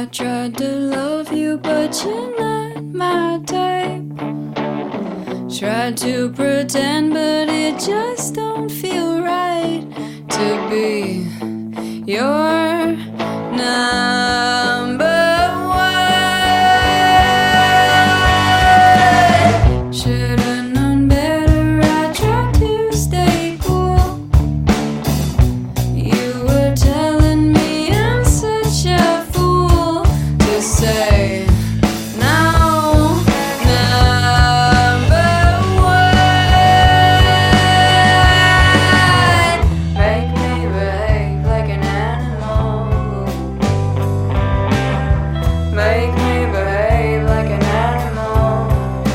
I tried to love you, but you're not my type. Tried to pretend, but it just don't feel right to be your number one. Should've known better, I tried to stay cool. You were telling me I'm such a fool to say no, number one. Make me behave like an animal. Make me behave like an animal.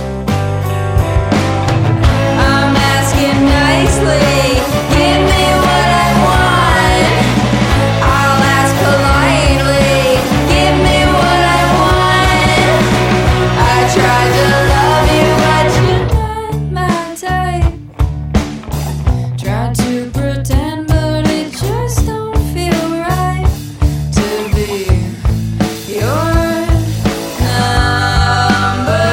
I'm asking nicely, give me what I want. I'll ask politely, give me what I want. I tried to love you, but you're not my type. Tried to pretend, but it just don't feel right to be your number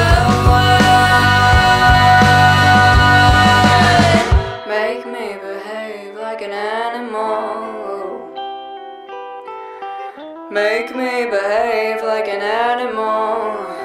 one. Make me behave like an animal. Make me behave like an animal.